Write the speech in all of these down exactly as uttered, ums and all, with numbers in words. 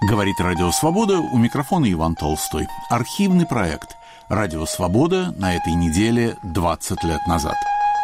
Говорит Радио Свобода, у микрофона Иван Толстой. Архивный проект «Радио Свобода» на этой неделе двадцать лет назад.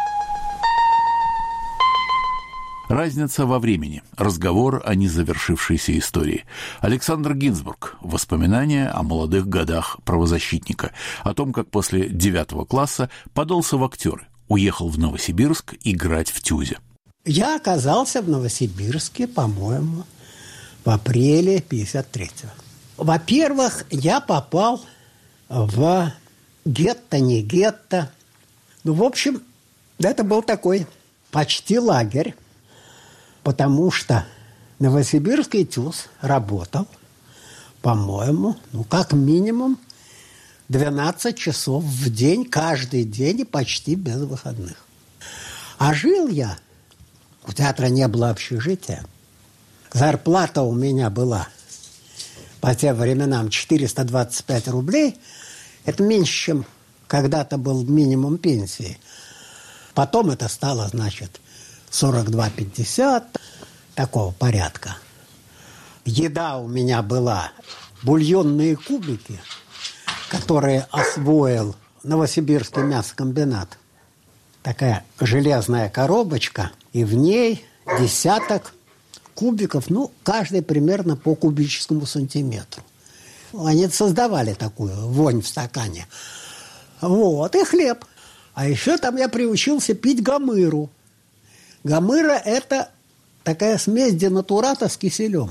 Разница во времени. Разговор о незавершившейся истории. Александр Гинзбург. Воспоминания о молодых годах правозащитника. О том, как после девятого класса подался в актеры. Уехал в Новосибирск играть в ТЮЗе. Я оказался в Новосибирске, по-моему, в апреле пятьдесят третьего. Во-первых, я попал в гетто, не гетто. Ну, в общем, это был такой почти лагерь, потому что Новосибирский ТЮЗ работал, по-моему, ну, как минимум двенадцать часов в день, каждый день и почти без выходных. А жил я, у театра не было общежития, зарплата у меня была по тем временам четыреста двадцать пять рублей. Это меньше, чем когда-то был минимум пенсии. Потом это стало, значит, сорок два пятьдесят, такого порядка. Еда у меня была бульонные кубики, которые освоил Новосибирский мясокомбинат. Такая железная коробочка, и в ней десяток кубиков, ну, каждый примерно по кубическому сантиметру. Они создавали такую вонь в стакане. Вот, и хлеб. А еще там я приучился пить гамыру. Гамыра – это такая смесь денатурата с киселем.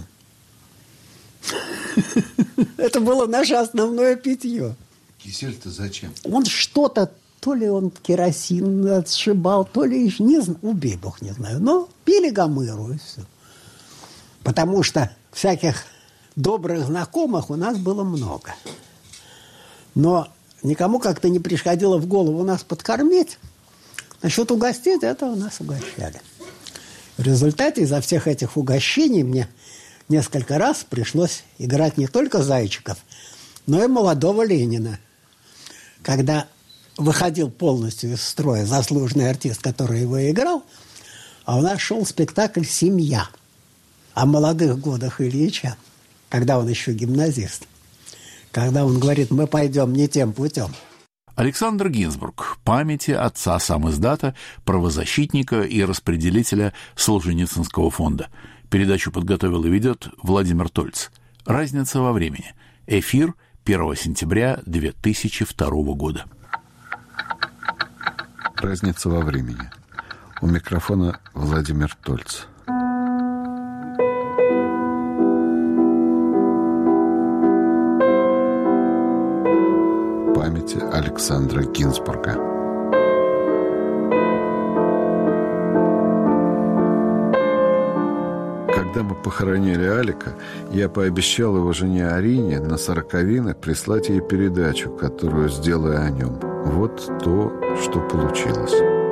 Это было наше основное питье. Кисель-то зачем? Он что-то, то ли он керосин отшибал, то ли, не знаю, убей бог, не знаю. Но пили гамыру, и все. Потому что всяких добрых знакомых у нас было много. Но никому как-то не приходило в голову нас подкормить. Насчет угостить, это у нас угощали. В результате из-за всех этих угощений мне несколько раз пришлось играть не только зайчиков, но и молодого Ленина. Когда выходил полностью из строя заслуженный артист, который его играл, а у нас шел спектакль «Семья» о молодых годах Ильича, когда он еще гимназист. Когда он говорит: мы пойдем не тем путем. Александр Гинзбург. Памяти отца самиздата, правозащитника и распределителя Солженицынского фонда. Передачу подготовил и ведет Владимир Тольц. Разница во времени. Эфир первого сентября две тысячи второго года. Разница во времени. У микрофона Владимир Тольц. Памяти Александра Гинзбурга. Когда мы похоронили Алика, я пообещал его жене Арине на сороковины прислать ей передачу, которую сделаю о нем. Вот то, что получилось.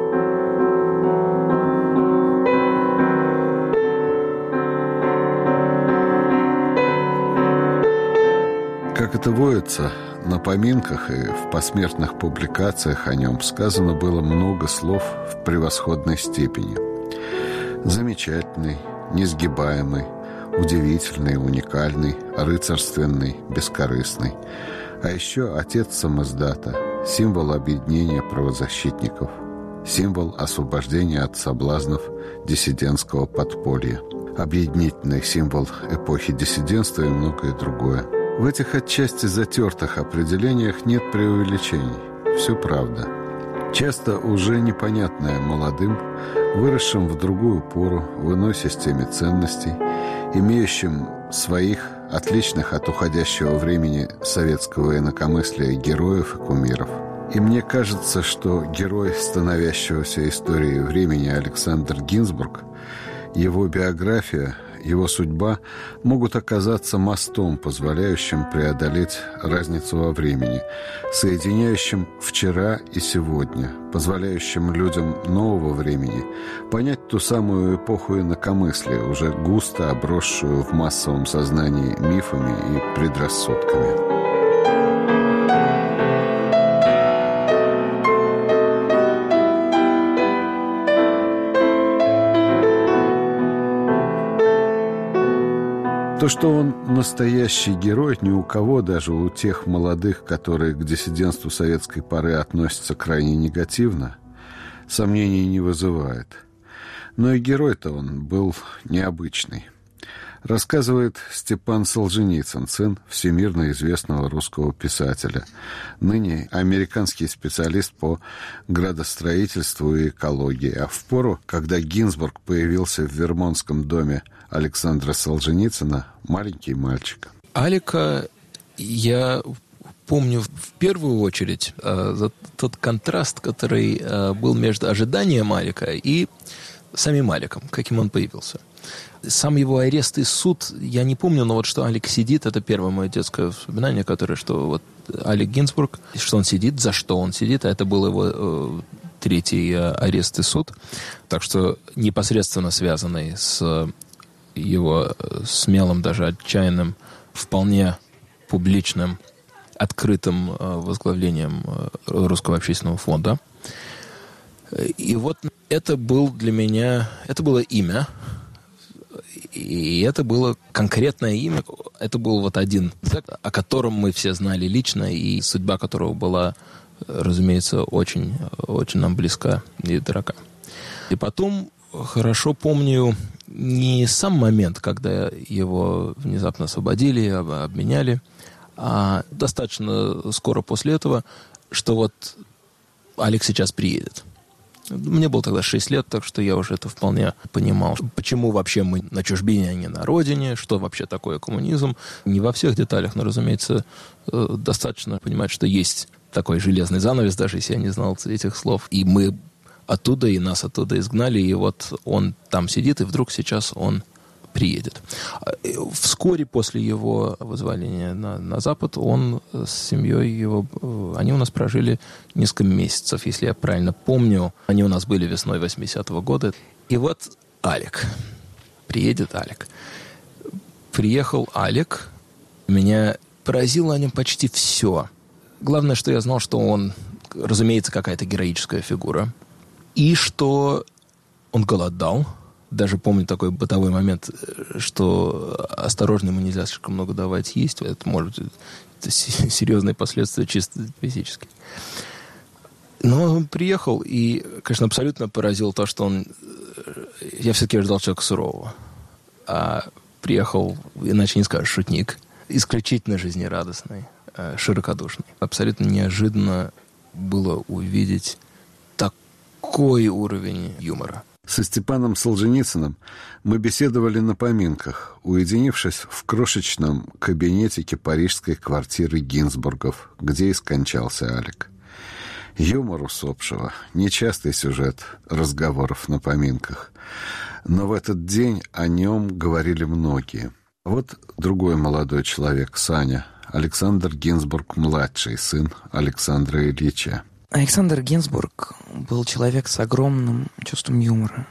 Как это водится, на поминках и в посмертных публикациях о нем сказано было много слов в превосходной степени. Замечательный, несгибаемый, удивительный, уникальный, рыцарственный, бескорыстный. А еще отец самиздата, символ объединения правозащитников, символ освобождения от соблазнов диссидентского подполья, объединительный символ эпохи диссидентства и многое другое. В этих отчасти затертых определениях нет преувеличений. Все правда. Часто уже непонятное молодым, выросшим в другую пору, в иной системе ценностей, имеющим своих, отличных от уходящего времени советского инакомыслия героев и кумиров. И мне кажется, что герой становящегося историей времени Александр Гинзбург, его биография, его судьба могут оказаться мостом, позволяющим преодолеть разницу во времени, соединяющим вчера и сегодня, позволяющим людям нового времени понять ту самую эпоху инакомыслия, уже густо обросшую в массовом сознании мифами и предрассудками. То, что он настоящий герой, ни у кого, даже у тех молодых, которые к диссидентству советской поры относятся крайне негативно, сомнений не вызывает. Но и герой-то он был необычный. Рассказывает Степан Солженицын, сын всемирно известного русского писателя, ныне американский специалист по градостроительству и экологии. А в пору, когда Гинзбург появился в Вермонтском доме Александра Солженицына, маленький мальчик. Алика я помню в первую очередь э, за тот контраст, который э, был между ожиданием Алика и самим Аликом, каким он появился. Сам его арест и суд я не помню, но вот что Алик сидит, это первое мое детское воспоминание, которое, что вот Алик Гинзбург, что он сидит, за что он сидит, а это был его э, третий э, арест и суд, так что непосредственно связанный с его смелым, даже отчаянным, вполне публичным, открытым э, возглавлением э, Русского общественного фонда. И вот это был для меня, это было имя, и это было конкретное имя. Это был вот один зэк, о котором мы все знали лично, и судьба которого была, разумеется, очень, очень нам близка и дорога. И потом хорошо помню не сам момент, когда его внезапно освободили, обменяли, а достаточно скоро после этого, что вот Алик сейчас приедет. Мне было тогда шесть лет, так что я уже это вполне понимал. Почему вообще мы на чужбине, а не на родине, что вообще такое коммунизм. Не во всех деталях, но, разумеется, достаточно понимать, что есть такой железный занавес, даже если я не знал этих слов. И мы оттуда, и нас оттуда изгнали, и вот он там сидит, и вдруг сейчас он приедет. Вскоре после его вызволения на, на Запад он с семьей его, они у нас прожили несколько месяцев, если я правильно помню. Они у нас были весной восьмидесятого года. И вот Алик. Приедет Алик. Приехал Алик. Меня поразило о нем почти все. Главное, что я знал, что он, разумеется, какая-то героическая фигура. И что он голодал. Даже помню такой бытовой момент, что осторожно, ему нельзя слишком много давать есть. Это может быть это серьезные последствия чисто физически. Но он приехал, и, конечно, абсолютно поразил то, что он... Я все-таки ожидал человека сурового. А приехал, иначе не скажешь, шутник. Исключительно жизнерадостный, широкодушный. Абсолютно неожиданно было увидеть такой уровень юмора. Со Степаном Солженицыным мы беседовали на поминках, уединившись в крошечном кабинетике парижской квартиры Гинзбургов, где и скончался Алик. Юмор усопшего — нечастый сюжет разговоров на поминках, но в этот день о нем говорили многие. Вот другой молодой человек, Саня, Александр Гинзбург-младший, сын Александра Ильича. Александр Гинзбург был человек с огромным чувством юмора.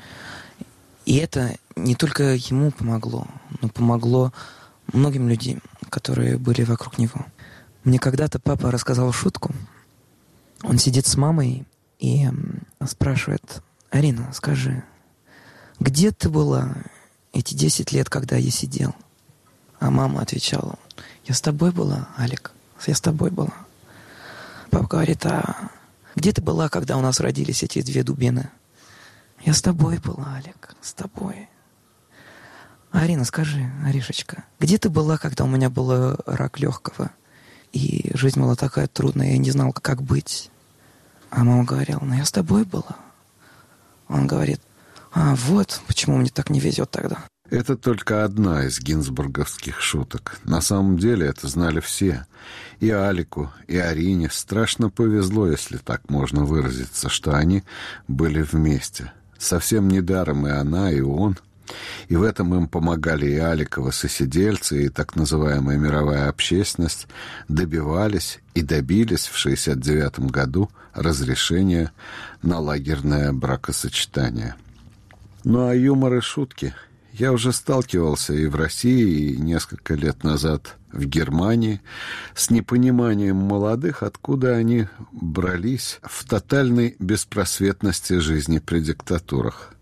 И это не только ему помогло, но помогло многим людям, которые были вокруг него. Мне когда-то папа рассказал шутку. Он сидит с мамой и спрашивает: «Арина, скажи, где ты была эти десять лет, когда я сидел?» А мама отвечала: «Я с тобой была, Алик, я с тобой была». Папа говорит: «А где ты была, когда у нас родились эти две дубины?» «Я с тобой была, Алик, с тобой». «Арина, скажи, Аришечка, где ты была, когда у меня был рак легкого, и жизнь была такая трудная, я не знал, как быть?» А мама говорила: «Ну, я с тобой была». Он говорит: «А, вот почему мне так не везет тогда». Это только одна из гинзбурговских шуток. На самом деле это знали все. И Алику, и Арине страшно повезло, если так можно выразиться, что они были вместе. Совсем недаром и она, и он. И в этом им помогали и Аликовы сосидельцы, и так называемая мировая общественность добивались и добились в шестьдесят девятом году разрешения на лагерное бракосочетание. Ну а юмор и шутки... Я уже сталкивался и в России, и несколько лет назад в Германии с непониманием молодых, откуда они брались в тотальной беспросветности жизни при диктатурах.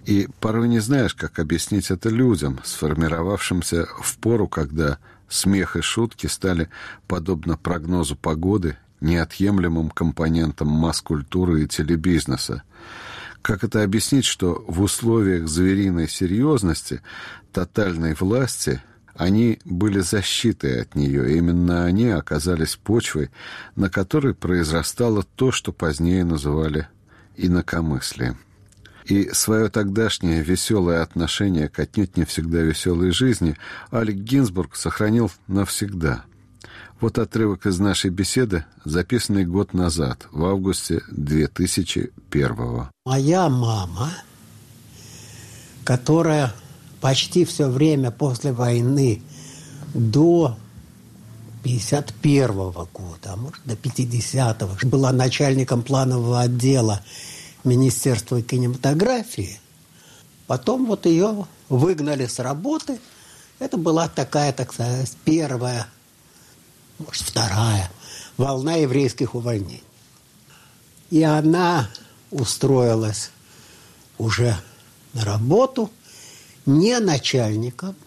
И порой не знаешь, как объяснить это людям, сформировавшимся в пору, когда смех и шутки стали, подобно прогнозу погоды, неотъемлемым компонентом масс-культуры и телебизнеса. Как это объяснить, что в условиях звериной серьезности, тотальной власти, они были защитой от нее, и именно они оказались почвой, на которой произрастало то, что позднее называли инакомыслием. И свое тогдашнее веселое отношение к отнюдь не всегда веселой жизни Алек Гинзбург сохранил навсегда. Вот отрывок из нашей беседы, записанный год назад, в августе две тысячи первого. Моя мама, которая почти все время после войны до пятьдесят первого года, а может до пятидесятого, была начальником планового отдела Министерства кинематографии. Потом вот ее выгнали с работы. Это была такая, так сказать, первая, может, вторая волна еврейских увольнений. И она устроилась уже на работу не начальником,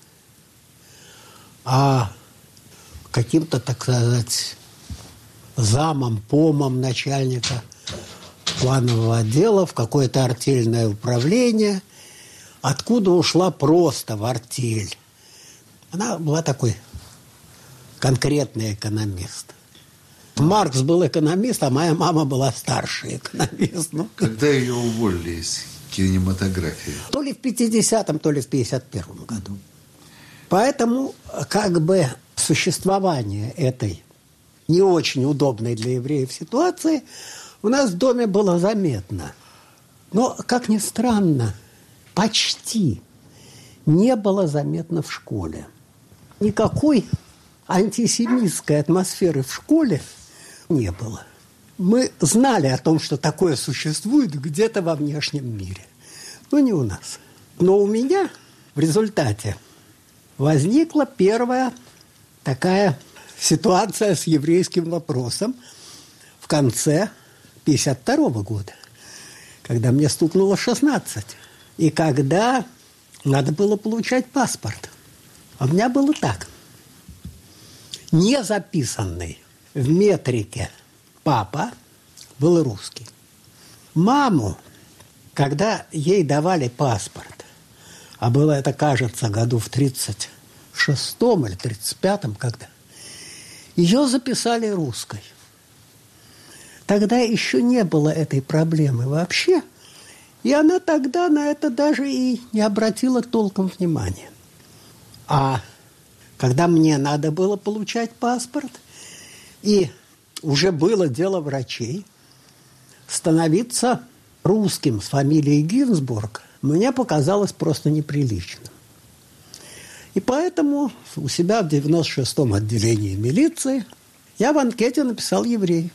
а каким-то, так сказать, замом, помом начальника планового отдела в какое-то артельное управление, откуда ушла просто в артель. Она была такой конкретный экономист. Маркс был экономист, а моя мама была старший экономист. Ну, когда ее уволили из кинематографии? То ли в пятидесятом, то ли в пятьдесят первом году. Поэтому как бы существование этой не очень удобной для евреев ситуации у нас в доме было заметно. Но, как ни странно, почти не было заметно в школе. Никакой антисемитской атмосферы в школе не было. Мы знали о том, что такое существует где-то во внешнем мире. Но не у нас. Но у меня в результате возникла первая такая ситуация с еврейским вопросом в конце пятьдесят второго года, когда мне стукнуло шестнадцать. И когда надо было получать паспорт. А у меня было так. Не записанный в метрике папа был русский. Маму, когда ей давали паспорт, а было это, кажется, году в тридцать шестом или тридцать пятом, когда, ее записали русской. Тогда еще не было этой проблемы вообще, и она тогда на это даже и не обратила толком внимания. А когда мне надо было получать паспорт, и уже было дело врачей, становиться русским с фамилией Гинзбург мне показалось просто неприличным. И поэтому у себя в девяносто шестом отделении милиции я в анкете написал «еврей».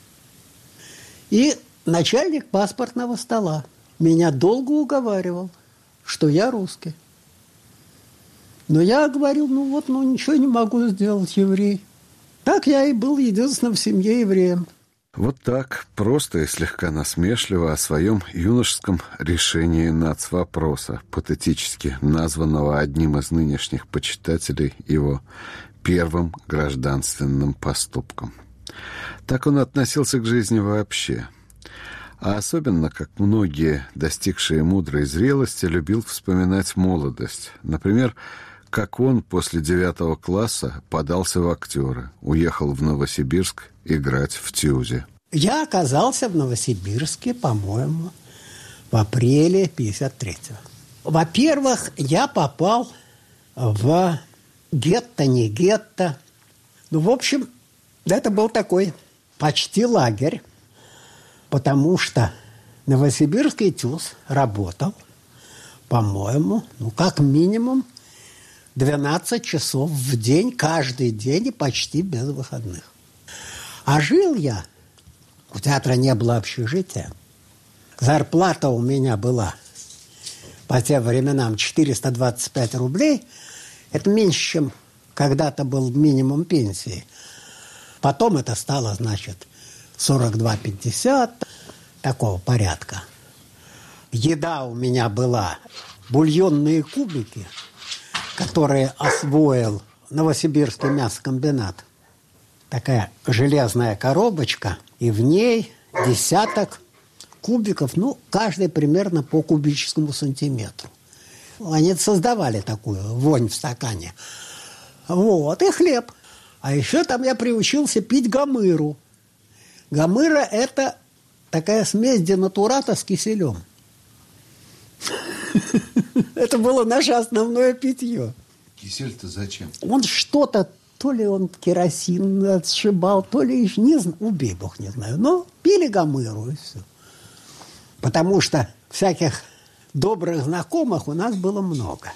И начальник паспортного стола меня долго уговаривал, что я русский. Но я говорил, ну вот, ну ничего не могу сделать, еврей. Так я и был единственным в семье евреем. Вот так, просто и слегка насмешливо о своем юношеском решении нацвопроса, патетически названного одним из нынешних почитателей его первым гражданственным поступком. Так он относился к жизни вообще. А особенно, как многие, достигшие мудрой зрелости, любил вспоминать молодость. Например, как он после девятого класса подался в актеры, уехал в Новосибирск играть в ТЮЗе. Я оказался в Новосибирске, по-моему, в апреле пятьдесят третьего. Во-первых, я попал в гетто, не гетто. Ну, в общем, это был такой почти лагерь, потому что Новосибирский ТЮЗ работал, по-моему, ну, как минимум двенадцать часов в день, каждый день и почти без выходных. А жил я, у театра не было общежития, зарплата у меня была по тем временам четыреста двадцать пять рублей, это меньше, чем когда-то был минимум пенсии. Потом это стало, значит, сорок два пятьдесят, такого порядка. еда у меня была бульонные кубики, которые освоил Новосибирский мясокомбинат. Такая железная коробочка, и в ней десяток кубиков, ну, каждый примерно по кубическому сантиметру. Они создавали такую вонь в стакане. Вот, и хлеб. А еще там я приучился пить гамыру. Гамыра – это такая смесь денатурата с киселем. Это было наше основное питье. Кисель-то зачем? Он что-то, то ли он керосин отшибал, то ли, не знаю, убей бог, не знаю. Но пили гамыру, и все. Потому что всяких добрых знакомых у нас было много.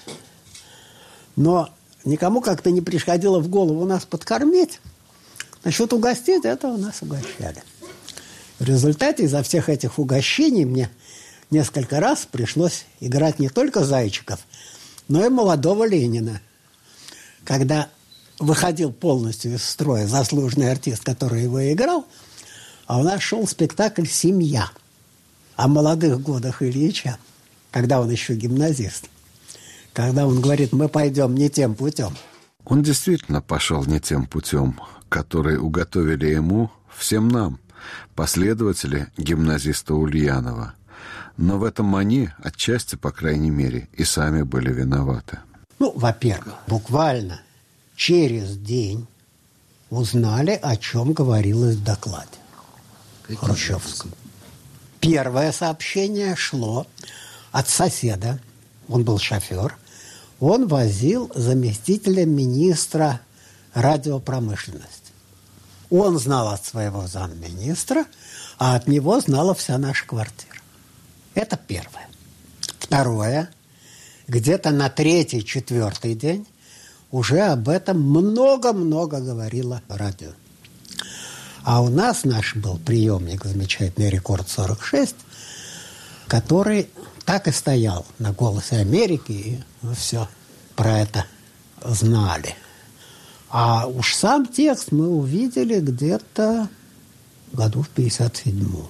Но никому как-то не приходило в голову нас подкормить. Насчет угостить, это у нас угощали. В результате из-за всех этих угощений мне несколько раз пришлось играть не только зайчиков, но и молодого Ленина. Когда выходил полностью из строя заслуженный артист, который его играл, а у нас шел спектакль «Семья» о молодых годах Ильича, когда он еще гимназист. Когда он говорит, мы пойдем не тем путем. Он действительно пошел не тем путем, который уготовили ему, всем нам, последователи гимназиста Ульянова. Но в этом они, отчасти, по крайней мере, и сами были виноваты. Ну, во-первых, буквально через день узнали, о чем говорилось в докладе хрущевском. Первое сообщение шло от соседа. Он был шофер. Он возил заместителя министра радиопромышленности. Он знал от своего замминистра, а от него знала вся наша квартира. Это первое. Второе. Где-то на третий-четвертый день уже об этом много-много говорило радио. А у нас наш был приемник, замечательный «Рекорд сорок шесть», который так и стоял на «Голосе Америки», и мы все про это знали. А уж сам текст мы увидели где-то году в пятьдесят седьмом.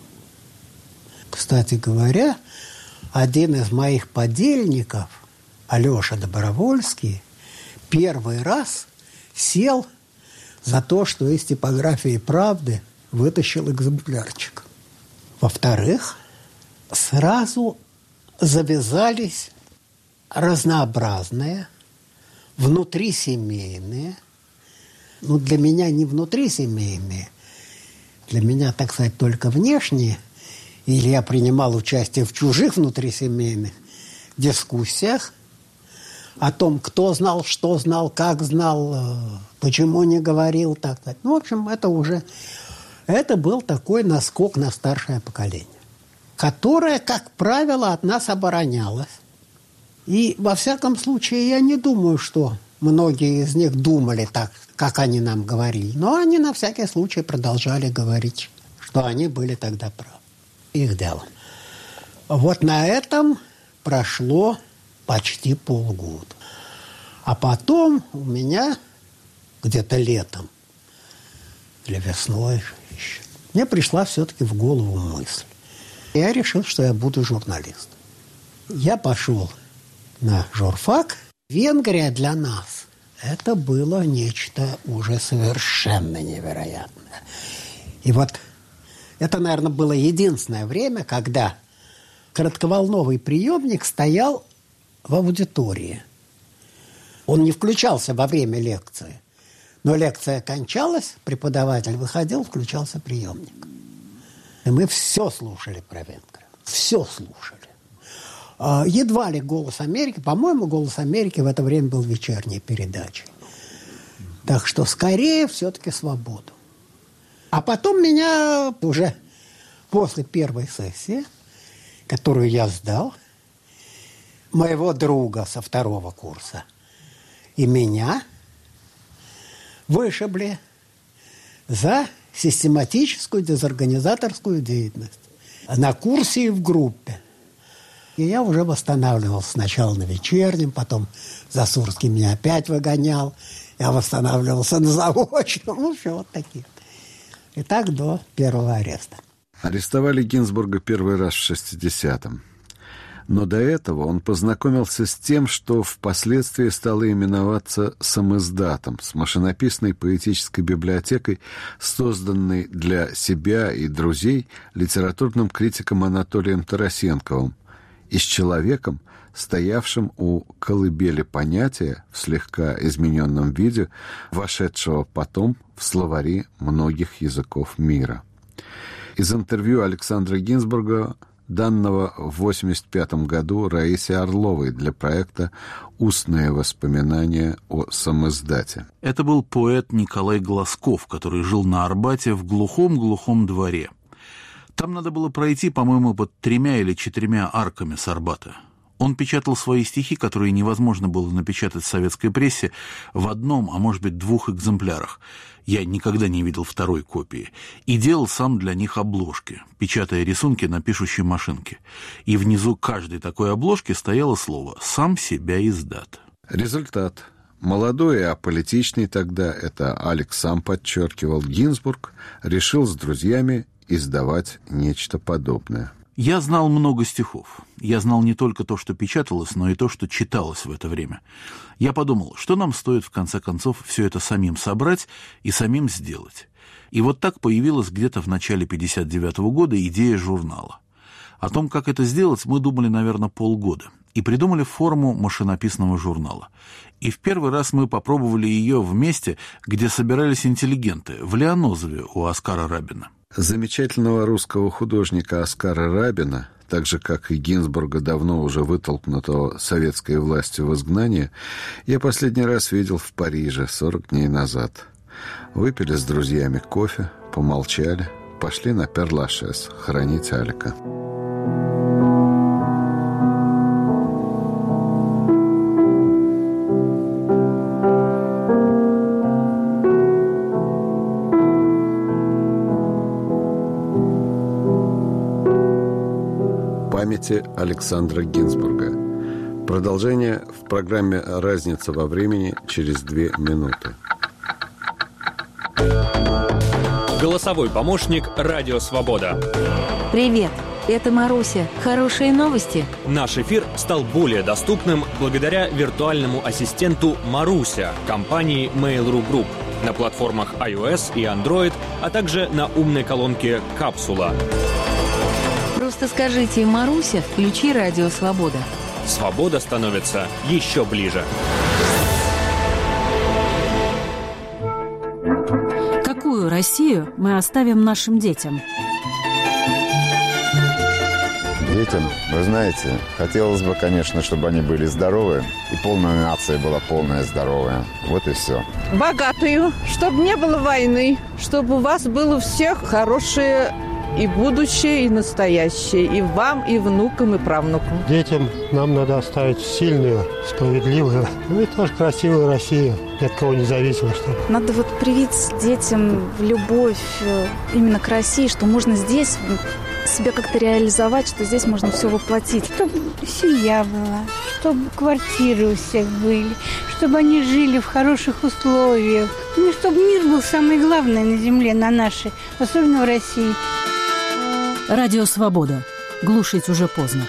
Кстати говоря, один из моих подельников, Алеша Добровольский, первый раз сел за то, что из типографии «Правды» вытащил экземплярчик. Во-вторых, сразу завязались разнообразные, внутрисемейные, ну, для меня не внутрисемейные, для меня, так сказать, только внешние, или я принимал участие в чужих внутрисемейных дискуссиях о том, кто знал, что знал, как знал, почему не говорил, так сказать. Ну, в общем, это уже, это был такой наскок на старшее поколение, которое, как правило, от нас оборонялось. И, во всяком случае, я не думаю, что многие из них думали так, как они нам говорили. Но они на всякий случай продолжали говорить, что они были тогда правы. Их дело. Вот на этом прошло почти полгода. А потом у меня где-то летом или весной еще, мне пришла все-таки в голову мысль. Я решил, что я буду журналистом. Я пошел на журфак. Венгрия для нас это было нечто уже совершенно невероятное. И вот это, наверное, было единственное время, когда коротковолновый приемник стоял в аудитории. Он не включался во время лекции. Но лекция кончалась, преподаватель выходил, включался приемник. И мы все слушали про Венгрию. Все слушали. Едва ли «Голос Америки», по-моему, «Голос Америки» в это время был вечерней передачей. Так что скорее все-таки свободу. А потом меня уже после первой сессии, которую я сдал, моего друга со второго курса и меня вышибли за систематическую дезорганизаторскую деятельность на курсе и в группе. И я уже восстанавливался сначала на вечернем, потом Засурский меня опять выгонял, я восстанавливался на заочном, ну, все вот такие. И так до первого ареста. Арестовали Гинзбурга первый раз в шестидесятом. Но до этого он познакомился с тем, что впоследствии стало именоваться самиздатом, с машинописной поэтической библиотекой, созданной для себя и друзей литературным критиком Анатолием Тарасенковым, и с человеком, стоявшим у колыбели понятия в слегка измененном виде, вошедшего потом в словари многих языков мира. Из интервью Александра Гинзбурга, данного в восемьдесят пятом году Раисе Орловой для проекта «Устные воспоминания о самиздате». Это был поэт Николай Глазков, который жил на Арбате в глухом-глухом дворе. Там надо было пройти, по-моему, под тремя или четырьмя арками с Арбата. Он печатал свои стихи, которые невозможно было напечатать в советской прессе, в одном, а может быть, двух экземплярах. Я никогда не видел второй копии. И делал сам для них обложки, печатая рисунки на пишущей машинке. И внизу каждой такой обложки стояло слово «Сам себя издат». Результат. Молодой и аполитичный тогда, это Алекс сам подчеркивал, Гинзбург решил с друзьями издавать нечто подобное. Я знал много стихов. Я знал не только то, что печаталось, но и то, что читалось в это время. Я подумал, что нам стоит, в конце концов, все это самим собрать и самим сделать. И вот так появилась где-то в начале пятьдесят девятого года идея журнала. О том, как это сделать, мы думали, наверное, полгода. И придумали форму машинописного журнала. И в первый раз мы попробовали ее в месте, где собирались интеллигенты, в Лианозове у Оскара Рабина. Замечательного русского художника Оскара Рабина, так же, как и Гинзбурга, давно уже вытолкнутого советской властью в изгнание, я последний раз видел в Париже сорок дней назад. Выпили с друзьями кофе, помолчали, пошли на Пер-Лашез хоронить Алика. Памяти Александра Гинзбурга. Продолжение в программе «Разница во времени» через две минуты. Голосовой помощник «Радио Свобода». Привет, это Маруся. Хорошие новости? Наш эфир стал более доступным благодаря виртуальному ассистенту «Маруся» компании Mail.ru Group на платформах iOS и Android, а также на умной колонке «Капсула». Просто скажите: «Маруся, включи Радио Свобода». Свобода становится еще ближе. Какую Россию мы оставим нашим детям? Детям, вы знаете, хотелось бы, конечно, чтобы они были здоровы, и полная нация была полная здоровая. Вот и все. Богатую, чтобы не было войны, чтобы у вас было у всех хорошее и будущее, и настоящее, и вам, и внукам, и правнукам. Детям нам надо оставить сильную, справедливую, ну и тоже красивую Россию, ни от кого не зависимо. Что... Надо вот привить детям любовь именно к России, что можно здесь себя как-то реализовать, что здесь можно все воплотить. Чтобы семья была, чтобы квартиры у всех были, чтобы они жили в хороших условиях. Ну, чтобы мир был самое главное на земле, на нашей, особенно в России. Радио Свобода. Глушить уже поздно.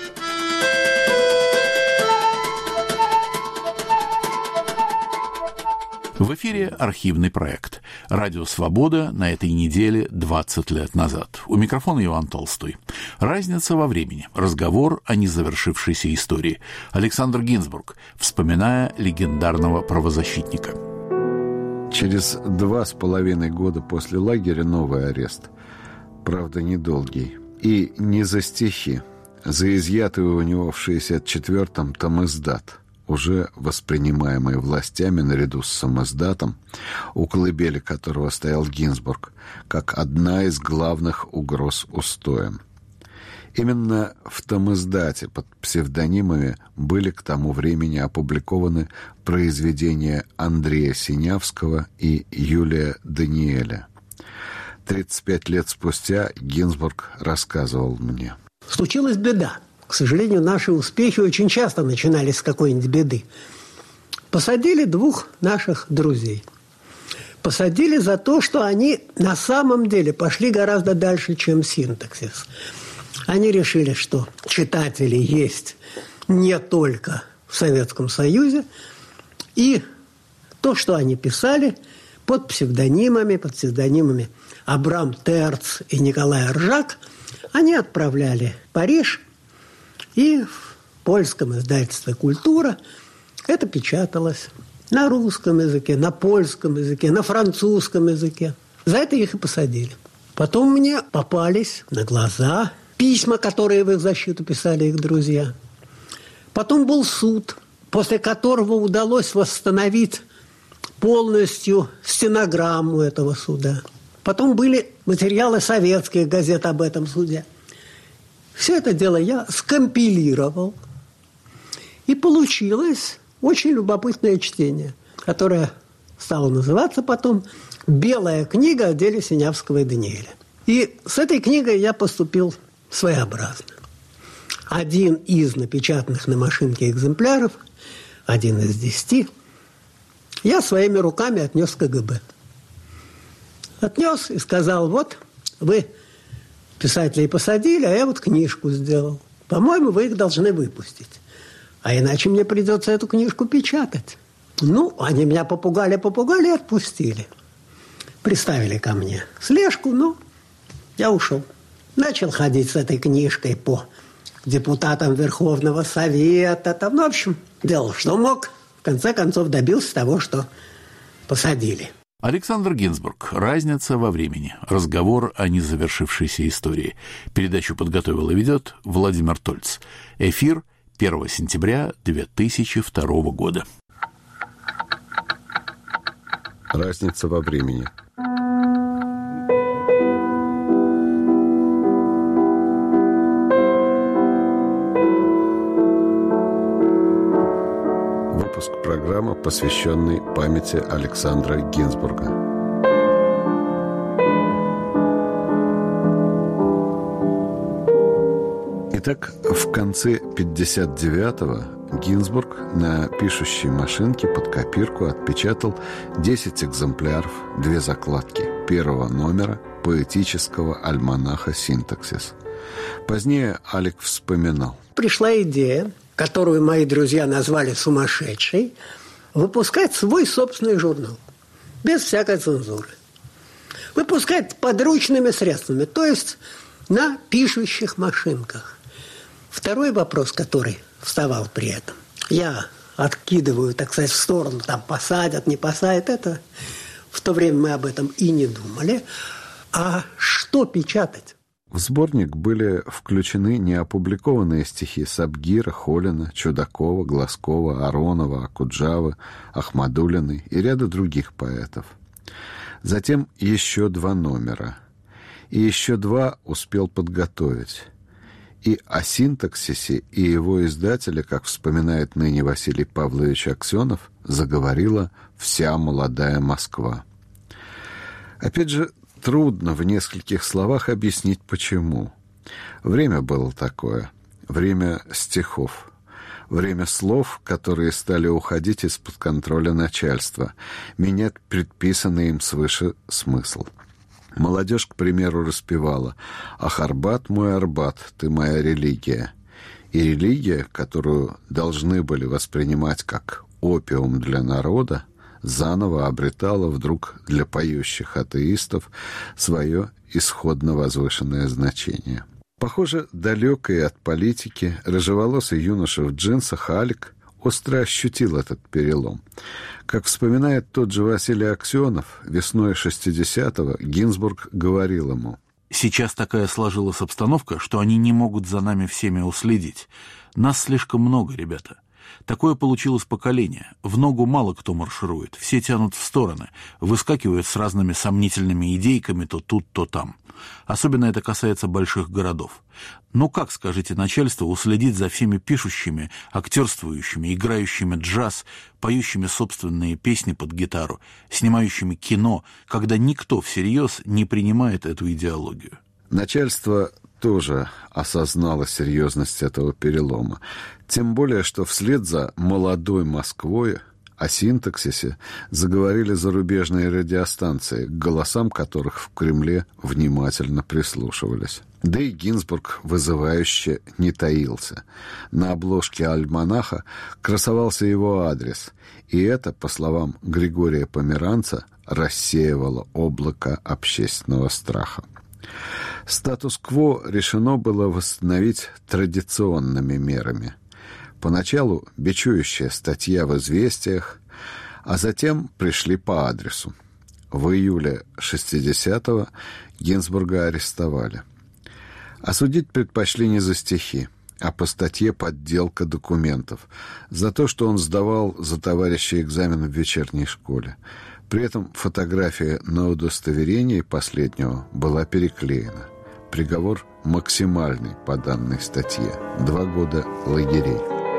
В эфире архивный проект «Радио Свобода» на этой неделе двадцать лет назад. У микрофона Иван Толстой. Разница во времени. Разговор о незавершившейся истории. Александр Гинзбург, вспоминая легендарного правозащитника. Через два с половиной года после лагеря новый арест. Правда, недолгий. И не за стихи, за изъятый у него в шестьдесят четвёртом самиздат, уже воспринимаемый властями наряду с самиздатом, у колыбели которого стоял Гинзбург, как одна из главных угроз устоям. Именно в самиздате под псевдонимами были к тому времени опубликованы произведения Андрея Синявского и Юлия Даниэля. тридцать пять лет спустя Гинзбург рассказывал мне. Случилась беда. К сожалению, наши успехи очень часто начинались с какой-нибудь беды. Посадили двух наших друзей. Посадили за то, что они на самом деле пошли гораздо дальше, чем синтаксис. Они решили, что читатели есть не только в Советском Союзе, и то, что они писали под псевдонимами, под псевдонимами Абрам Терц и Николай Ржак, они отправляли в Париж, и в польском издательстве «Культура» это печаталось на русском языке, на польском языке, на французском языке. За это их и посадили. Потом мне попались на глаза письма, которые в их защиту писали их друзья. Потом был суд, после которого удалось восстановить полностью стенограмму этого суда. Потом были материалы советских газет об этом суде. Все это дело я скомпилировал. И получилось очень любопытное чтение, которое стало называться потом «Белая книга о деле Синявского и Даниэля». И с этой книгой я поступил своеобразно. Один из напечатанных на машинке экземпляров, один из десяти, я своими руками отнес в ка гэ бэ. Отнес и сказал: вот, вы писателей посадили, а я вот книжку сделал. По-моему, вы их должны выпустить. А иначе мне придется эту книжку печатать. Ну, они меня попугали-попугали и отпустили. Приставили ко мне слежку, ну, я ушел. Начал ходить с этой книжкой по депутатам Верховного Совета. Там, ну, в общем, делал, что мог. В конце концов, добился того, что посадили. Александр Гинзбург. «Разница во времени». Разговор о незавершившейся истории. Передачу подготовил и ведет Владимир Тольц. Эфир первого сентября две тысячи второго года. Разница во времени. Выпуск программы, посвященный памяти Александра Гинзбурга. Итак, в конце пятьдесят девятого Гинзбург на пишущей машинке под копирку отпечатал десять экземпляров, две закладки первого номера поэтического альманаха «Синтаксис». Позднее Алик вспоминал. Пришла идея, которую мои друзья назвали сумасшедшей, выпускать свой собственный журнал, без всякой цензуры. Выпускать подручными средствами, то есть на пишущих машинках. Второй вопрос, который вставал при этом, я откидываю, так сказать, в сторону, там посадят, не посадят, это в то время мы об этом и не думали. А что печатать? В сборник были включены неопубликованные стихи Сабгира, Холина, Чудакова, Глазкова, Аронова, Акуджавы, Ахмадулиной и ряда других поэтов. Затем еще два номера. И еще два успел подготовить. И о синтаксисе и его издателе, как вспоминает ныне Василий Павлович Аксенов, заговорила вся молодая Москва. Опять же, трудно в нескольких словах объяснить, почему. Время было такое. Время стихов. Время слов, которые стали уходить из-под контроля начальства, менять предписанный им свыше смысл. Молодежь, к примеру, распевала: «Ах, Арбат мой, Арбат, ты моя религия». И религия, которую должны были воспринимать как опиум для народа, заново обретала вдруг для поющих атеистов свое исходно возвышенное значение. Похоже, далекий от политики, рыжеволосый юноша в джинсах Алик остро ощутил этот перелом. Как вспоминает тот же Василий Аксенов, весной шестидесятого Гинзбург говорил ему: «Сейчас такая сложилась обстановка, что они не могут за нами всеми уследить. Нас слишком много, ребята. Такое получилось поколение. В ногу мало кто марширует. Все тянут в стороны, выскакивают с разными сомнительными идейками то тут, то там. Особенно это касается больших городов. Ну как, скажите, начальство уследить за всеми пишущими, актерствующими, играющими джаз, поющими собственные песни под гитару, снимающими кино, когда никто всерьез не принимает эту идеологию?» Начальство тоже осознало серьезность этого перелома. Тем более, что вслед за молодой Москвой О синтаксисе заговорили зарубежные радиостанции, к голосам которых в Кремле внимательно прислушивались. Да и Гинзбург вызывающе не таился. На обложке альманаха красовался его адрес, и это, по словам Григория Померанца, рассеивало облако общественного страха. Статус-кво решено было восстановить традиционными мерами. Поначалу бичующая статья в «Известиях», а затем пришли по адресу. В июле шестидесятого Гинзбурга арестовали. Осудить предпочли не за стихи, а по статье «Подделка документов», за то, что он сдавал за товарища экзамен в вечерней школе. При этом фотография на удостоверении последнего была переклеена. Приговор максимальный по данной статье. Два года лагерей.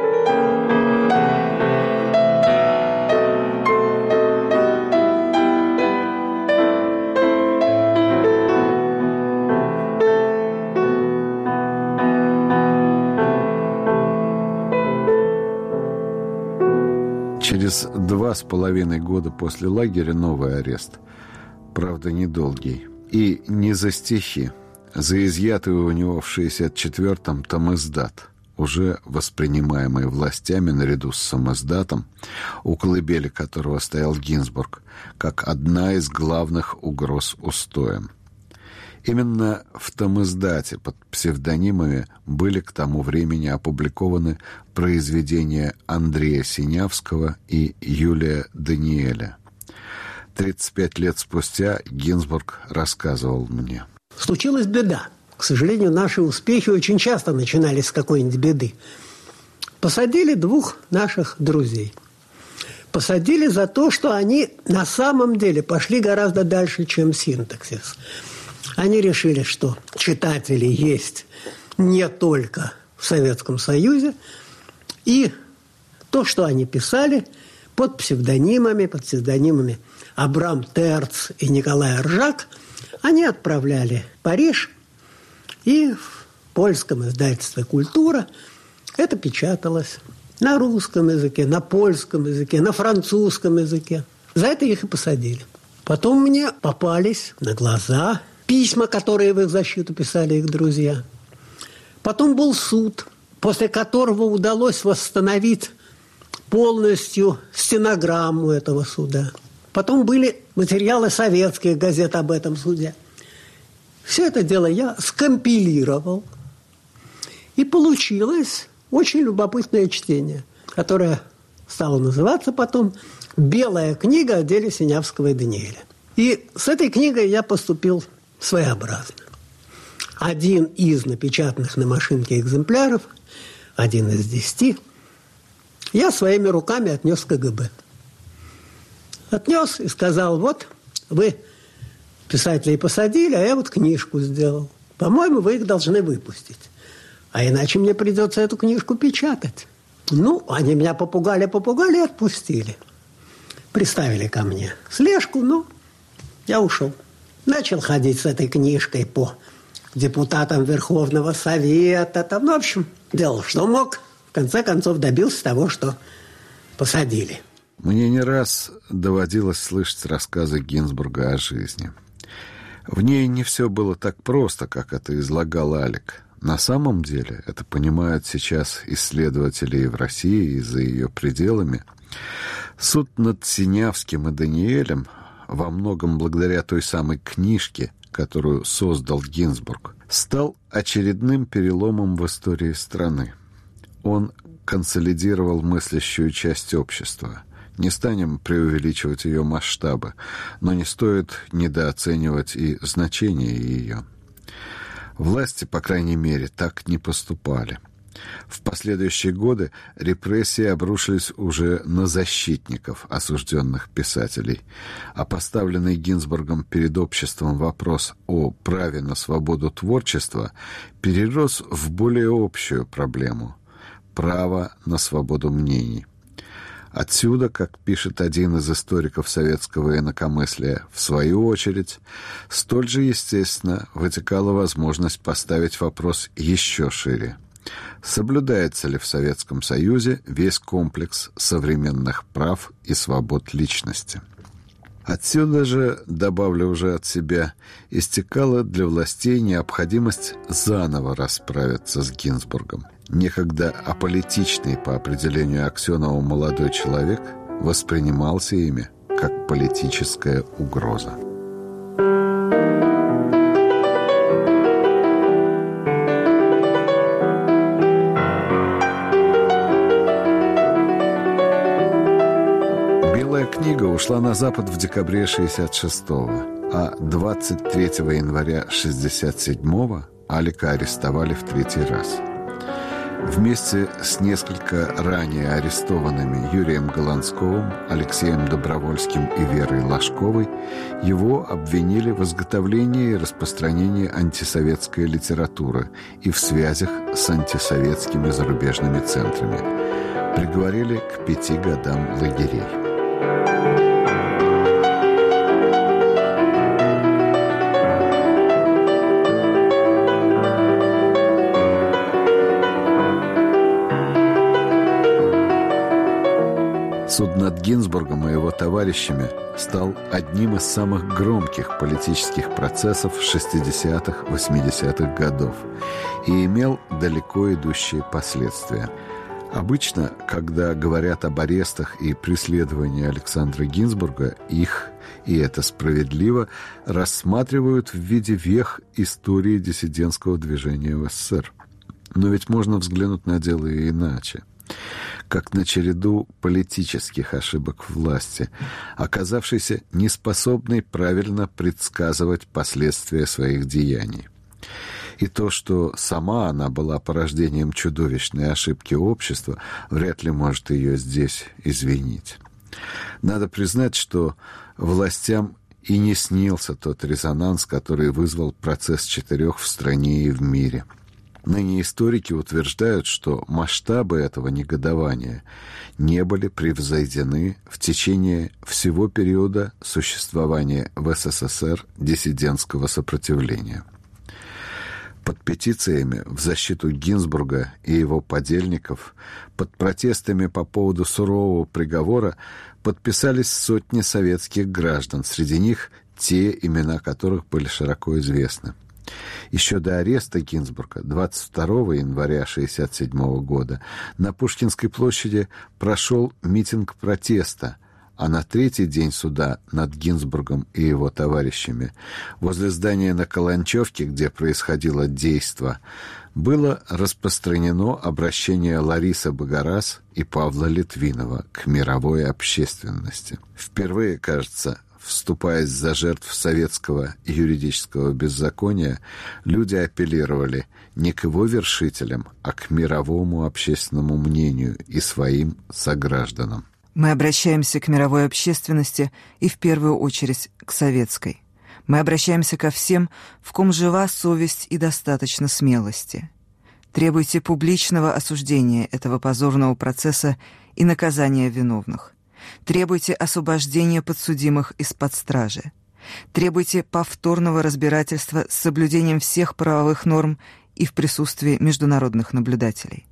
Через два с половиной года после лагеря новый арест. Правда, недолгий. И не за стихи. За изъятый у него в шестьдесят четвёртом томиздат, уже воспринимаемый властями наряду с самиздатом, у колыбели которого стоял Гинзбург, как одна из главных угроз устоям. Именно в томиздате под псевдонимами были к тому времени опубликованы произведения Андрея Синявского и Юлия Даниэля. тридцать пять лет спустя Гинзбург рассказывал мне. Случилась беда. К сожалению, наши успехи очень часто начинались с какой-нибудь беды. Посадили двух наших друзей. Посадили за то, что они на самом деле пошли гораздо дальше, чем синтаксис. Они решили, что читатели есть не только в Советском Союзе, и то, что они писали под псевдонимами, под псевдонимами Абрам Терц и Николай Ржак, они отправляли в Париж, и в польском издательстве «Культура» это печаталось на русском языке, на польском языке, на французском языке. За это их и посадили. Потом мне попались на глаза письма, которые в их защиту писали их друзья. Потом был суд, после которого удалось восстановить полностью стенограмму этого суда. Потом были материалы советских газет об этом суде. Все это дело я скомпилировал. И получилось очень любопытное чтение, которое стало называться потом «Белая книга о деле Синявского и Даниэля». И с этой книгой я поступил своеобразно. Один из напечатанных на машинке экземпляров, один из десяти, я своими руками отнес в ка гэ бэ. Отнес и сказал: вот, вы писателей посадили, а я вот книжку сделал. По-моему, вы их должны выпустить. А иначе мне придется эту книжку печатать. Ну, они меня попугали-попугали и отпустили. Приставили ко мне слежку, ну, я ушел. Начал ходить с этой книжкой по депутатам Верховного Совета. Там, ну, в общем, делал, что мог. В конце концов, добился того, что посадили. Мне не раз доводилось слышать рассказы Гинзбурга о жизни. В ней не все было так просто, как это излагал Алик. На самом деле, это понимают сейчас исследователи и в России, и за ее пределами. Суд над Синявским и Даниэлем во многом благодаря той самой книжке, которую создал Гинзбург, стал очередным переломом в истории страны. Он консолидировал мыслящую часть общества. Не станем преувеличивать ее масштабы, но не стоит недооценивать и значение ее. Власти, по крайней мере, так не поступали. В последующие годы репрессии обрушились уже на защитников осужденных писателей, а поставленный Гинзбургом перед обществом вопрос о праве на свободу творчества перерос в более общую проблему – право на свободу мнений. Отсюда, как пишет один из историков советского инакомыслия, в свою очередь, столь же естественно вытекала возможность поставить вопрос еще шире. Соблюдается ли в Советском Союзе весь комплекс современных прав и свобод личности? Отсюда же, добавлю уже от себя, истекала для властей необходимость заново расправиться с Гинзбургом. Некогда аполитичный по определению Аксенова молодой человек воспринимался ими как политическая угроза. Книга ушла на Запад в декабре шестьдесят шестого, а двадцать третьего января шестьдесят седьмого Алика арестовали в третий раз. Вместе с несколько ранее арестованными Юрием Голландсковым, Алексеем Добровольским и Верой Ложковой его обвинили в изготовлении и распространении антисоветской литературы и в связях с антисоветскими зарубежными центрами. Приговорили к пяти годам лагерей. Суд над Гинзбургом и его товарищами стал одним из самых громких политических процессов шестидесятых-восьмидесятых годов и имел далеко идущие последствия. Обычно, когда говорят об арестах и преследовании Александра Гинзбурга, их, и это справедливо, рассматривают в виде вех истории диссидентского движения в СССР. Но ведь можно взглянуть на дело и иначе. Как на череду политических ошибок власти, оказавшейся неспособной правильно предсказывать последствия своих деяний. И то, что сама она была порождением чудовищной ошибки общества, вряд ли может ее здесь извинить. Надо признать, что властям и не снился тот резонанс, который вызвал процесс четырех в стране и в мире. Ныне историки утверждают, что масштабы этого негодования не были превзойдены в течение всего периода существования в СССР диссидентского сопротивления. Под петициями в защиту Гинзбурга и его подельников, под протестами по поводу сурового приговора подписались сотни советских граждан, среди них те, имена которых были широко известны. Еще до ареста Гинзбурга, двадцать второго января шестьдесят седьмого года, на Пушкинской площади прошел митинг протеста, а на третий день суда над Гинзбургом и его товарищами возле здания на Каланчевке, где происходило действо, было распространено обращение Ларисы Богораз и Павла Литвинова к мировой общественности. Впервые, кажется, вступаясь за жертв советского юридического беззакония, люди апеллировали не к его вершителям, а к мировому общественному мнению и своим согражданам. Мы обращаемся к мировой общественности и в первую очередь к советской. Мы обращаемся ко всем, в ком жива совесть и достаточно смелости. Требуйте публичного осуждения этого позорного процесса и наказания виновных. Требуйте освобождения подсудимых из-под стражи. Требуйте повторного разбирательства с соблюдением всех правовых норм и в присутствии международных наблюдателей.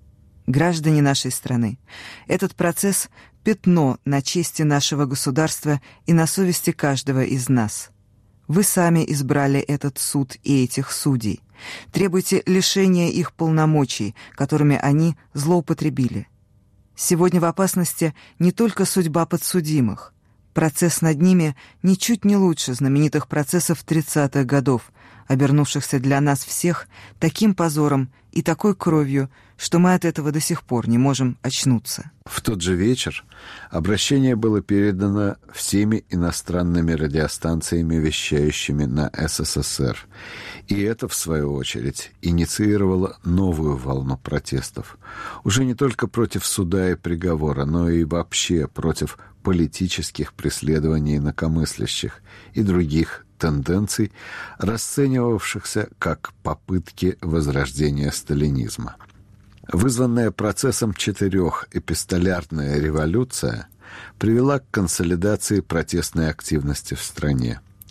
Граждане нашей страны, этот процесс – пятно на чести нашего государства и на совести каждого из нас. Вы сами избрали этот суд и этих судей. Требуйте лишения их полномочий, которыми они злоупотребили. Сегодня в опасности не только судьба подсудимых. Процесс над ними ничуть не лучше знаменитых процессов тридцатых годов, обернувшихся для нас всех таким позором и такой кровью, что мы от этого до сих пор не можем очнуться. В тот же вечер обращение было передано всеми иностранными радиостанциями, вещающими на СССР. И это, в свою очередь, инициировало новую волну протестов. Уже не только против суда и приговора, но и вообще против политических преследований инакомыслящих и других тенденций, расценивавшихся как попытки возрождения сталинизма. Вызванная процессом четырех эпистолярная революция привела к консолидации протестной активности в стране.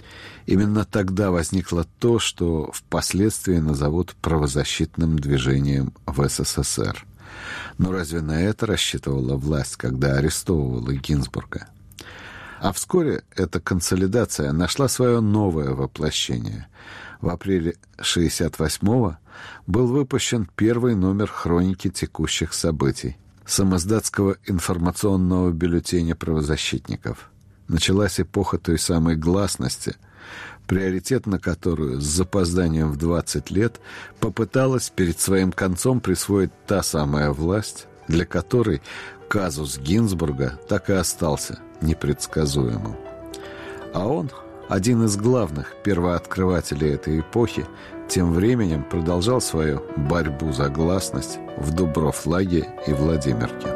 Именно тогда возникло то, что впоследствии назовут правозащитным движением в СССР. Но разве на это рассчитывала власть, когда арестовывала Гинзбурга? А вскоре эта консолидация нашла свое новое воплощение. В апреле шестьдесят восьмого был выпущен первый номер «Хроники текущих событий» самоиздатского информационного бюллетеня правозащитников. Началась эпоха той самой гласности, приоритет на которую с запозданием в двадцать лет попыталась перед своим концом присвоить та самая власть, для которой казус Гинзбурга так и остался непредсказуемым. А он, один из главных первооткрывателей этой эпохи, тем временем продолжал свою борьбу за гласность в Дубровлаге и Владимирке.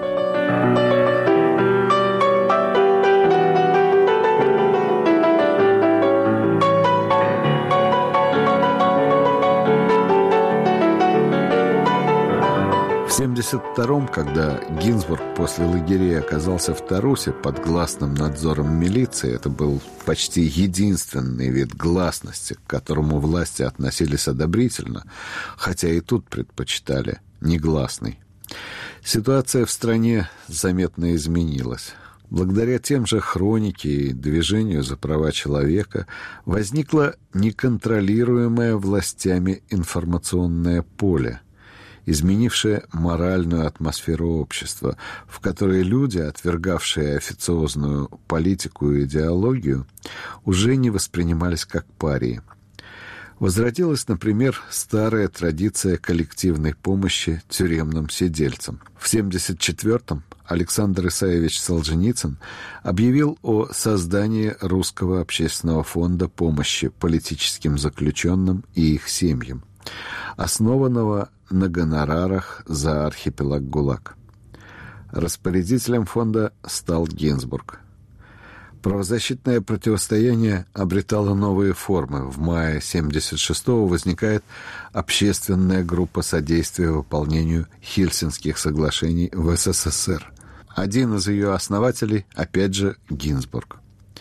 В семьдесят втором, когда Гинзбург после лагерей оказался в Тарусе под гласным надзором милиции, это был почти единственный вид гласности, к которому власти относились одобрительно, хотя и тут предпочитали негласный. Ситуация в стране заметно изменилась. Благодаря тем же хронике и движению за права человека возникло неконтролируемое властями информационное поле, изменившее моральную атмосферу общества, в которой люди, отвергавшие официозную политику и идеологию, уже не воспринимались как парии. Возродилась, например, старая традиция коллективной помощи тюремным сидельцам. В семьдесят четвёртом Александр Исаевич Солженицын объявил о создании Русского общественного фонда помощи политическим заключенным и их семьям, основанного на гонорарах за архипелаг ГУЛАГ. Распорядителем фонда стал Гинзбург. Правозащитное противостояние обретало новые формы. В мае семьдесят шестого возникает общественная группа содействия выполнению Хельсинских соглашений в СССР. Один из ее основателей, опять же, Гинзбург.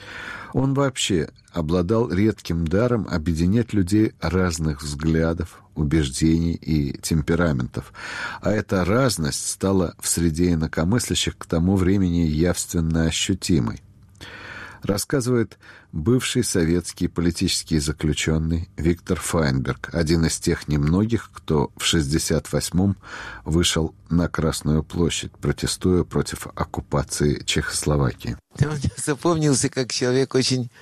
Он вообще обладал редким даром объединять людей разных взглядов, убеждений и темпераментов. А эта разность стала в среде инакомыслящих к тому времени явственно ощутимой. Рассказывает бывший советский политический заключенный Виктор Файнберг, один из тех немногих, кто в шестьдесят восьмом вышел на Красную площадь, протестуя против оккупации Чехословакии. Он мне запомнился как человек очень,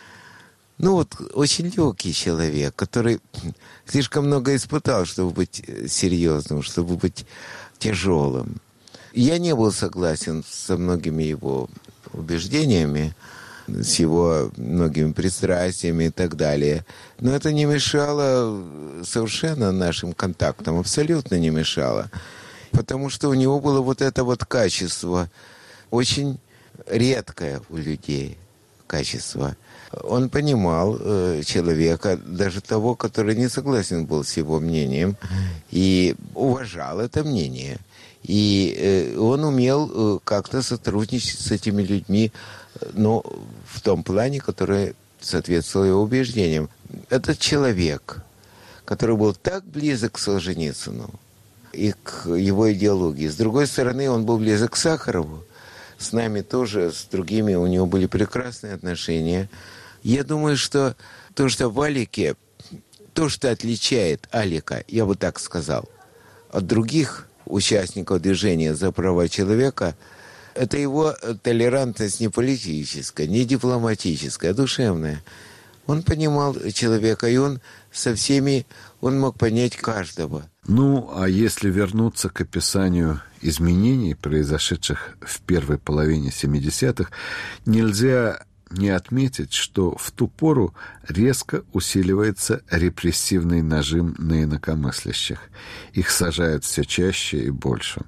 ну вот, очень легкий человек, который слишком много испытал, чтобы быть серьезным, чтобы быть тяжелым. Я не был согласен со многими его убеждениями, с его многими пристрастиями и так далее. Но это не мешало совершенно нашим контактам, абсолютно не мешало. Потому что у него было вот это вот качество, очень редкое у людей качество. Он понимал э, человека, даже того, который не согласен был с его мнением, и уважал это мнение. И э, он умел э, как-то сотрудничать с этими людьми, но в том плане, который соответствовал его убеждениям. Этот человек, который был так близок к Солженицыну и к его идеологии. С другой стороны, он был близок к Сахарову. С нами тоже, с другими у него были прекрасные отношения. Я думаю, что то, что в Алике, то, что отличает Алика, я бы так сказал, от других участников движения за права человека, это его толерантность не политическая, не дипломатическая, а душевная. Он понимал человека, и он со всеми, он мог понять каждого. Ну, а если вернуться к описанию изменений, произошедших в первой половине семидесятых, нельзя не отметить, что в ту пору резко усиливается репрессивный нажим на инакомыслящих. Их сажают все чаще и больше.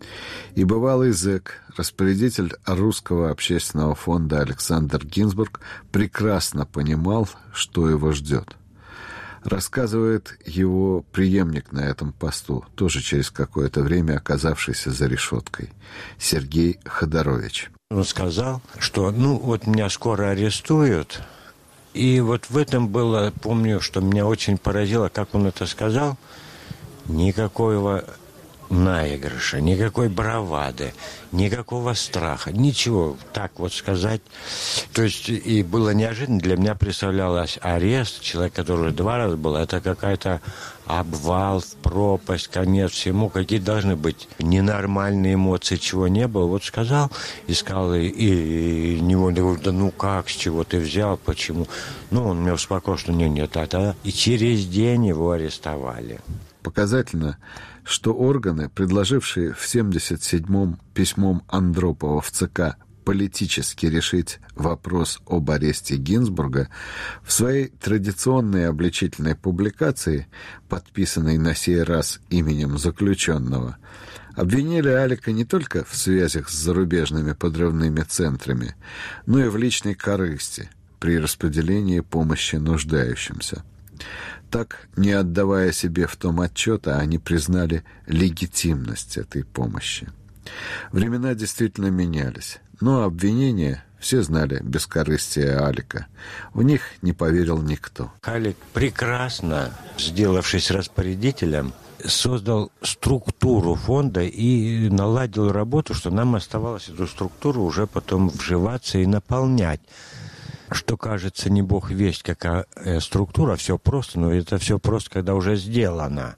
И бывалый зэк, распорядитель Русского общественного фонда Александр Гинзбург прекрасно понимал, что его ждет. Рассказывает его преемник на этом посту, тоже через какое-то время оказавшийся за решеткой, Сергей Ходорович. Он сказал, что ну вот меня скоро арестуют, И вот в этом было, помню, что меня очень поразило, как он это сказал, никакого наигрыша, никакой бравады, никакого страха, ничего, так вот сказать. То есть, и было неожиданно, для меня представлялось арест, человек, который два раза был, это какая-то обвал, пропасть, конец всему, какие должны быть ненормальные эмоции, чего не было. Вот сказал, и сказал, и, и, и него говорит, да ну как, с чего ты взял, почему? Ну, он меня успокоил, что нет, нет, это... И через день его арестовали. Показательно, что органы, предложившие в семьдесят седьмом письмом Андропова в ЦК политически решить вопрос об аресте Гинзбурга, в своей традиционной обличительной публикации, подписанной на сей раз именем заключенного, обвинили Алика не только в связях с зарубежными подрывными центрами, но и в личной корысти при распределении помощи нуждающимся. Так, не отдавая себе в том отчета, они признали легитимность этой помощи. Времена действительно менялись, но обвинения все знали бескорыстие Алика. В них не поверил никто. Алик прекрасно, сделавшись распорядителем, создал структуру фонда и наладил работу, что нам оставалось эту структуру уже потом вживаться и наполнять. Что кажется, не бог весть, какая структура, все просто, но это все просто, когда уже сделано.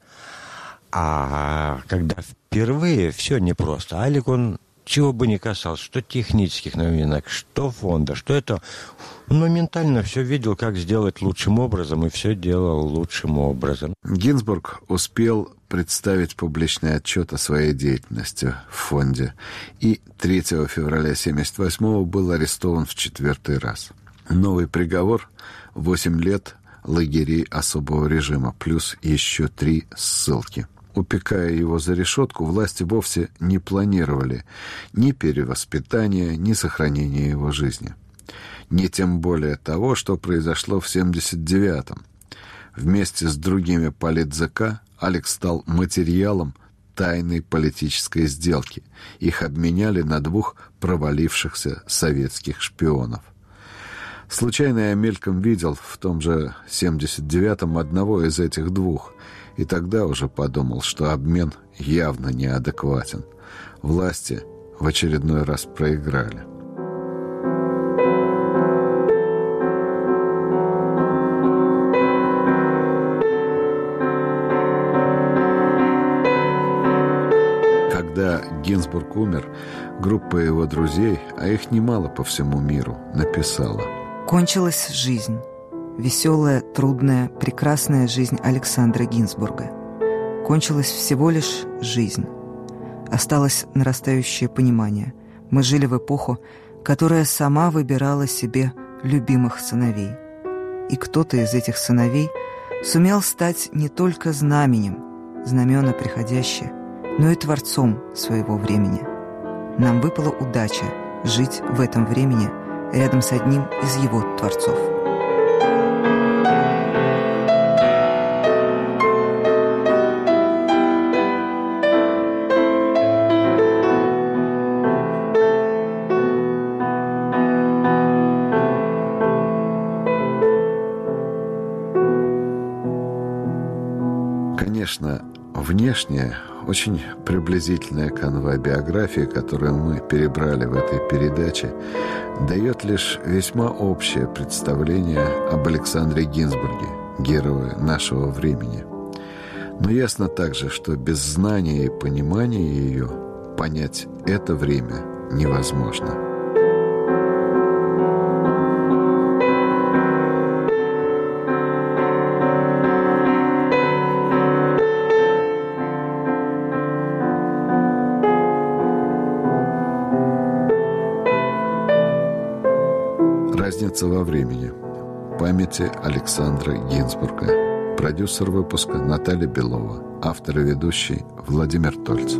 А когда впервые, все непросто. Алик, он чего бы ни касался, что технических новинок, что фонда, что это, он моментально все видел, как сделать лучшим образом, и все делал лучшим образом. Гинзбург успел представить публичный отчет о своей деятельности в фонде, и третьего февраля семьдесят восьмого был арестован в четвертый раз. Новый приговор – восемь лет лагерей особого режима, плюс еще три ссылки. Упекая его за решетку, власти вовсе не планировали ни перевоспитания, ни сохранения его жизни. Не тем более того, что произошло в семьдесят девятом. Вместе с другими политзака Алекс стал материалом тайной политической сделки. Их обменяли на двух провалившихся советских шпионов. Случайно я мельком видел в том же семьдесят девятом одного из этих двух, и тогда уже подумал, что обмен явно неадекватен. Власти в очередной раз проиграли. Когда Гинзбург умер, группа его друзей, а их немало по всему миру, написала: «Кончилась жизнь. Веселая, трудная, прекрасная жизнь Александра Гинзбурга. Кончилась всего лишь жизнь. Осталось нарастающее понимание. Мы жили в эпоху, которая сама выбирала себе любимых сыновей. И кто-то из этих сыновей сумел стать не только знаменем, знамена приходящие, но и творцом своего времени. Нам выпала удача жить в этом времени рядом с одним из его творцов». Конечно, внешне очень приблизительная канва биографии, которую мы перебрали в этой передаче, дает лишь весьма общее представление об Александре Гинзбурге, герое нашего времени. Но ясно также, что без знания и понимания ее понять это время невозможно. «Разница во времени». Памяти Александра Гинзбурга. Продюсер выпуска Наталья Белова. Автор и ведущий Владимир Тольц.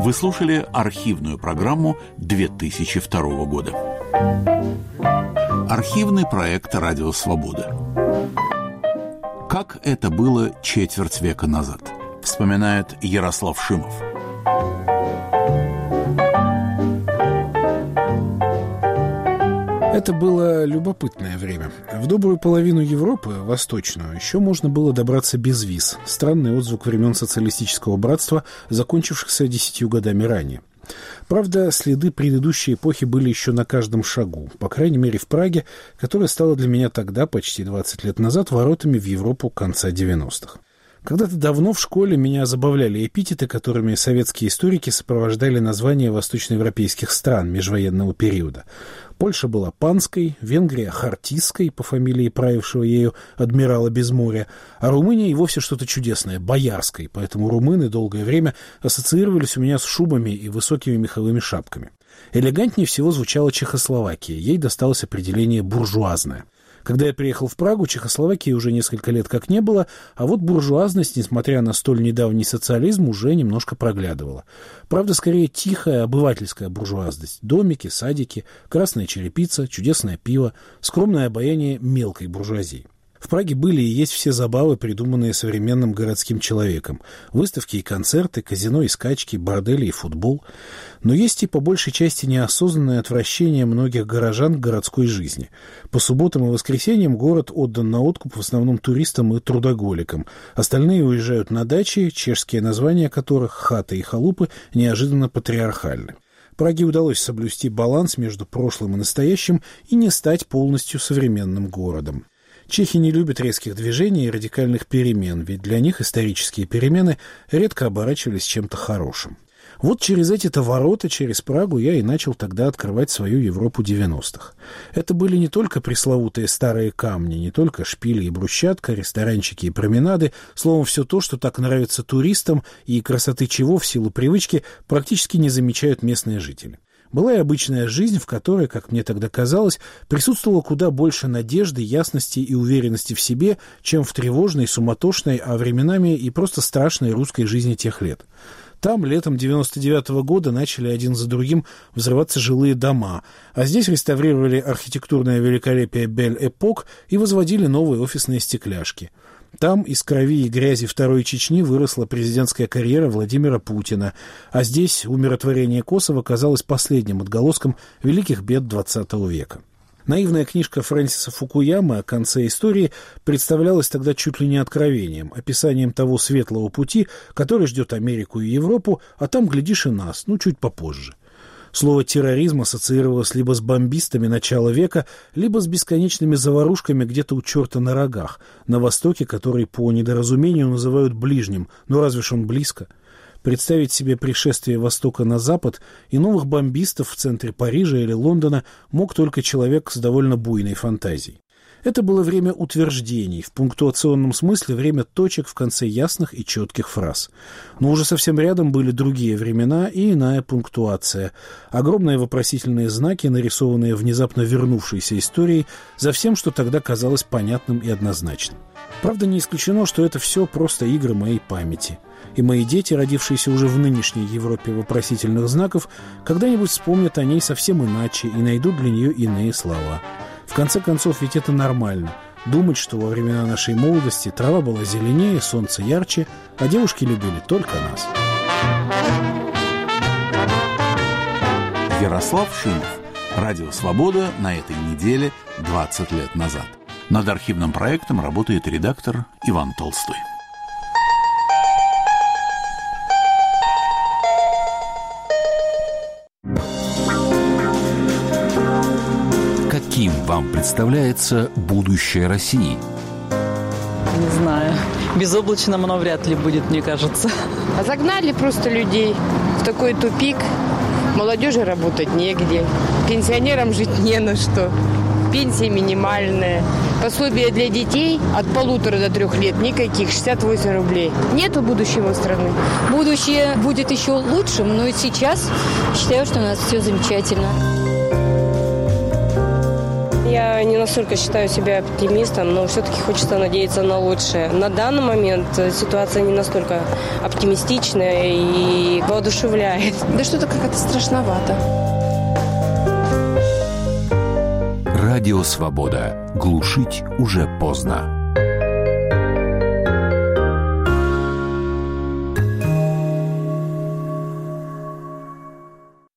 Вы слушали архивную программу две тысячи второго года. Архивный проект «Радио Свобода». Как это было четверть века назад, вспоминает Ярослав Шимов. Это было любопытное время. В добрую половину Европы, восточную, еще можно было добраться без виз. Странный отзвук времен социалистического братства, закончившихся десятью годами ранее. Правда, следы предыдущей эпохи были еще на каждом шагу, по крайней мере в Праге, которая стала для меня тогда, почти двадцать лет назад, воротами в Европу конца девяностых. Когда-то давно в школе меня забавляли эпитеты, которыми советские историки сопровождали названия восточноевропейских стран межвоенного периода. Польша была панской, Венгрия — хартистской, по фамилии правившего ею адмирала Безморья, а Румыния и вовсе что-то чудесное — боярской, поэтому румыны долгое время ассоциировались у меня с шубами и высокими меховыми шапками. Элегантнее всего звучала Чехословакия, ей досталось определение «буржуазная». Когда я приехал в Прагу, Чехословакии уже несколько лет как не было, а вот буржуазность, несмотря на столь недавний социализм, уже немножко проглядывала. Правда, скорее тихая обывательская буржуазность. Домики, садики, красная черепица, чудесное пиво, скромное обаяние мелкой буржуазии. В Праге были и есть все забавы, придуманные современным городским человеком. Выставки и концерты, казино и скачки, бордели и футбол. Но есть и по большей части неосознанное отвращение многих горожан к городской жизни. По субботам и воскресеньям город отдан на откуп в основном туристам и трудоголикам. Остальные уезжают на дачи, чешские названия которых, хаты и халупы, неожиданно патриархальны. Праге удалось соблюсти баланс между прошлым и настоящим и не стать полностью современным городом. Чехи не любят резких движений и радикальных перемен, ведь для них исторические перемены редко оборачивались чем-то хорошим. Вот через эти-то ворота, через Прагу, я и начал тогда открывать свою Европу девяностых. Это были не только пресловутые старые камни, не только шпили и брусчатка, ресторанчики и променады, словом, все то, что так нравится туристам и красоты чего в силу привычки практически не замечают местные жители. Была и обычная жизнь, в которой, как мне тогда казалось, присутствовало куда больше надежды, ясности и уверенности в себе, чем в тревожной, суматошной, а временами и просто страшной русской жизни тех лет. Там летом девяносто девятого года начали один за другим взрываться жилые дома, а здесь реставрировали архитектурное великолепие Бель-Эпок и возводили новые офисные стекляшки. Там из крови и грязи Второй Чечни выросла президентская карьера Владимира Путина, а здесь умиротворение Косово казалось последним отголоском великих бед двадцатого века. Наивная книжка Фрэнсиса Фукуямы о конце истории представлялась тогда чуть ли не откровением, описанием того светлого пути, который ждет Америку и Европу, а там, глядишь, и нас, ну, чуть попозже. Слово «терроризм» ассоциировалось либо с бомбистами начала века, либо с бесконечными заварушками где-то у черта на рогах, на востоке, который по недоразумению называют ближним, но разве ж он близко? Представить себе пришествие Востока на Запад и новых бомбистов в центре Парижа или Лондона мог только человек с довольно буйной фантазией. Это было время утверждений, в пунктуационном смысле время точек в конце ясных и четких фраз. Но уже совсем рядом были другие времена и иная пунктуация. Огромные вопросительные знаки, нарисованные внезапно вернувшейся историей, за всем, что тогда казалось понятным и однозначным. Правда, не исключено, что это все просто игры моей памяти. И мои дети, родившиеся уже в нынешней Европе вопросительных знаков, когда-нибудь вспомнят о ней совсем иначе и найдут для нее иные слова. В конце концов, ведь это нормально. Думать, что во времена нашей молодости трава была зеленее, солнце ярче, а девушки любили только нас. Ярослав Шимов. Радио «Свобода» на этой неделе двадцать лет назад. Над архивным проектом работает редактор Иван Толстой. Каким вам представляется будущее России? Не знаю. Безоблачным оно вряд ли будет, мне кажется. А загнали просто людей в такой тупик. Молодежи работать негде. Пенсионерам жить не на что. Пенсия минимальная. Пособие для детей от полутора до трех лет никаких, шестьдесят восемь рублей. Нету будущего страны. Будущее будет еще лучшим, но и сейчас считаю, что у нас все замечательно. Я я не настолько считаю себя оптимистом, но все-таки хочется надеяться на лучшее. На данный момент ситуация не настолько оптимистичная и воодушевляет. Да что-то как-то страшновато. Радио «Свобода». Глушить уже поздно.